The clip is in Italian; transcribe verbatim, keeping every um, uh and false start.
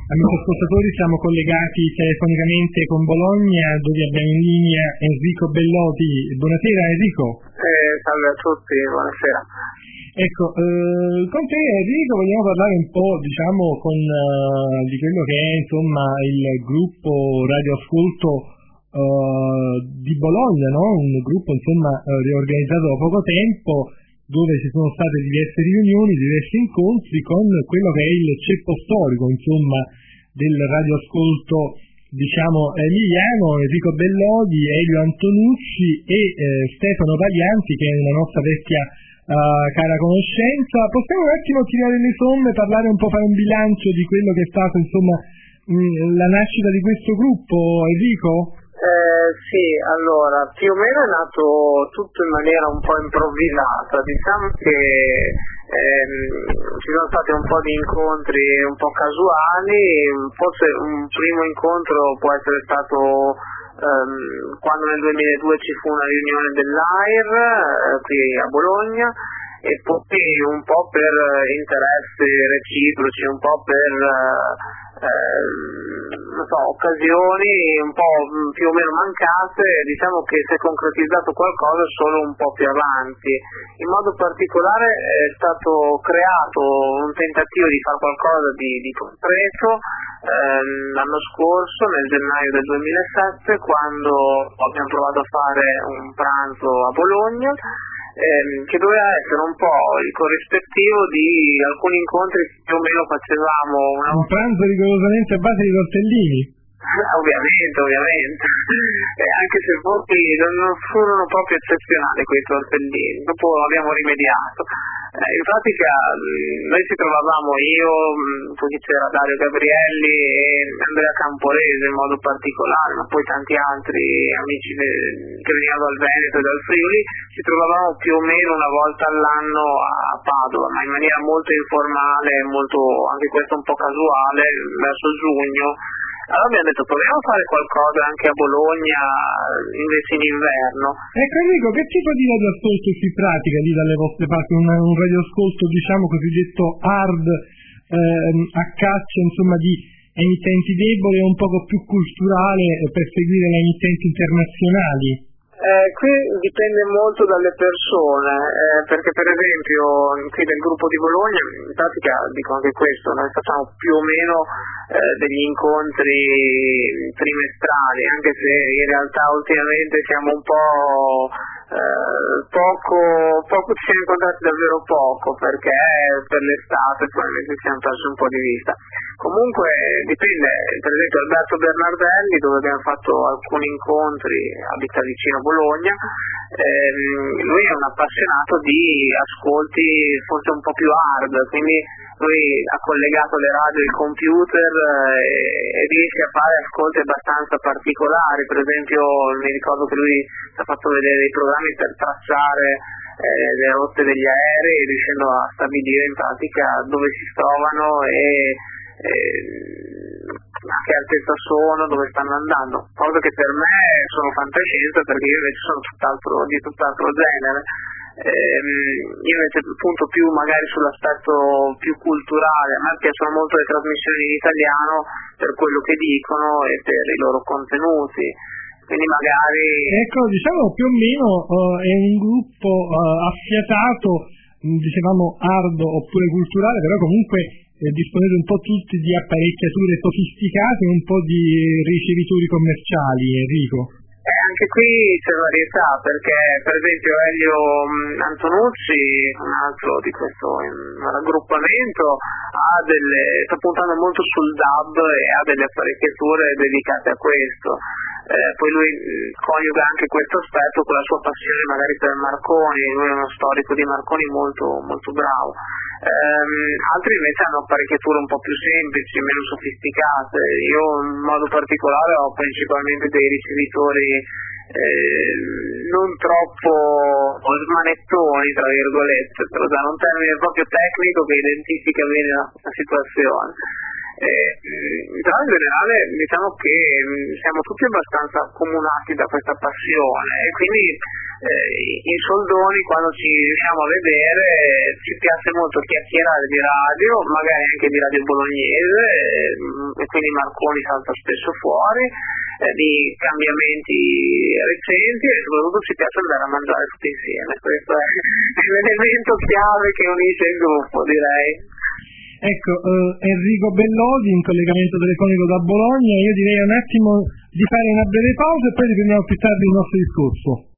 Amici ascoltatori, siamo collegati telefonicamente con Bologna, dove abbiamo in linea Enrico Belloti. Buonasera Enrico. Eh, salve a tutti, buonasera. Ecco, eh, con te Enrico vogliamo parlare un po', diciamo, con, uh, di quello che è insomma il gruppo Radioascolto uh, di Bologna, no? Un gruppo insomma uh, riorganizzato da poco tempo, dove ci sono state diverse riunioni, diversi incontri con quello che è il ceppo storico, insomma, del radioascolto, diciamo, emiliano, Enrico Bellodi, Elio Antonucci e eh, Stefano Paglianti, che è una nostra vecchia uh, cara conoscenza. Possiamo un attimo tirare le somme, parlare un po', fare un bilancio di quello che è stato, insomma, mh, la nascita di questo gruppo, Enrico? Eh, sì, allora, più o meno è nato tutto in maniera un po' improvvisata, diciamo che ehm, ci sono stati un po' di incontri un po' casuali, forse un primo incontro può essere stato ehm, quando nel duemiladue ci fu una riunione dell'A I R eh, qui a Bologna, e poi un po' per interessi reciproci, un po' per eh, non so, occasioni un po' più o meno mancate, diciamo che si è concretizzato qualcosa solo un po' più avanti. In modo particolare è stato creato un tentativo di fare qualcosa di, di concreto ehm, l'anno scorso, nel gennaio del duemilasette, quando abbiamo provato a fare un pranzo a Bologna, Ehm, che doveva essere un po' il corrispettivo di alcuni incontri che più o meno facevamo una... Un pranzo rigorosamente a base di tortellini? ovviamente, ovviamente, e anche se forse non furono proprio eccezionali quei tortellini, dopo abbiamo rimediato. Eh, in pratica noi ci trovavamo, io, poi c'era Dario Gabrielli e Andrea Camporese in modo particolare, ma poi tanti altri amici de- che venivano dal Veneto e dal Friuli, ci trovavamo più o meno una volta all'anno a Padova, ma in maniera molto informale, molto, anche questo un po' casuale, verso giugno. Allora abbiamo detto proviamo a fare qualcosa anche a Bologna invece in inverno. Ecco Enrico, che tipo di radioascolto si pratica lì dalle vostre parti? Un, un radioascolto diciamo cosiddetto hard, ehm, a caccia insomma di emittenti deboli e un poco più culturale per seguire le emittenti internazionali? Eh, qui dipende molto dalle persone, eh, perché per esempio qui del gruppo di Bologna, in pratica dico anche questo, noi facciamo più o meno eh, degli incontri trimestrali, anche se in realtà ultimamente siamo un po' eh, poco, poco ci siamo incontrati davvero poco, perché per l'estate probabilmente ci siamo persi un po' di vista. Comunque dipende, per esempio Alberto Bernardelli, dove abbiamo fatto alcuni incontri, abita vicino a Bologna, ehm, lui è un appassionato di ascolti forse un po' più hard, quindi lui ha collegato le radio al computer e, e riesce a fare ascolti abbastanza particolari. Per esempio mi ricordo che lui ci ha fatto vedere dei programmi per tracciare eh, le rotte degli aerei, riuscendo a stabilire in pratica dove si trovano e a che altezza sono, dove stanno andando, cosa che per me sono fantascienza, perché io invece sono tutt'altro, di tutt'altro genere. Ehm, io invece punto più magari sull'aspetto più culturale. A me piacciono molto le trasmissioni in italiano per quello che dicono e per i loro contenuti, quindi magari ecco, diciamo più o meno uh, è un gruppo uh, affiatato, dicevamo hard oppure culturale, però comunque eh, disponete un po' tutti di apparecchiature sofisticate e un po' di ricevitori commerciali, Enrico. E anche qui c'è varietà, perché per esempio Elio Antonucci, un altro di questo raggruppamento, ha delle, sta puntando molto sul D A B e ha delle apparecchiature dedicate a questo. Eh, poi lui coniuga anche questo aspetto con la sua passione magari per Marconi, lui è uno storico di Marconi molto, molto bravo. Ehm, altri invece hanno apparecchiature un po' più semplici, meno sofisticate. Io in modo particolare ho principalmente dei ricevitori eh, non troppo smanettoni, tra virgolette, per usare un termine proprio tecnico che identifica bene la, la situazione. Eh, però in generale diciamo che siamo tutti abbastanza accomunati da questa passione e quindi eh, in soldoni quando ci riusciamo a vedere ci piace molto chiacchierare di radio, magari anche di radio bolognese, eh, e quindi Marconi salta spesso fuori, eh, di cambiamenti recenti e soprattutto ci piace andare a mangiare tutti insieme. Questo è, è l'elemento chiave che unisce il gruppo, direi. Ecco, eh, Enrico Bellodi in collegamento telefonico da Bologna. Io direi un attimo di fare una breve pausa e poi riprendiamo più tardi il nostro discorso.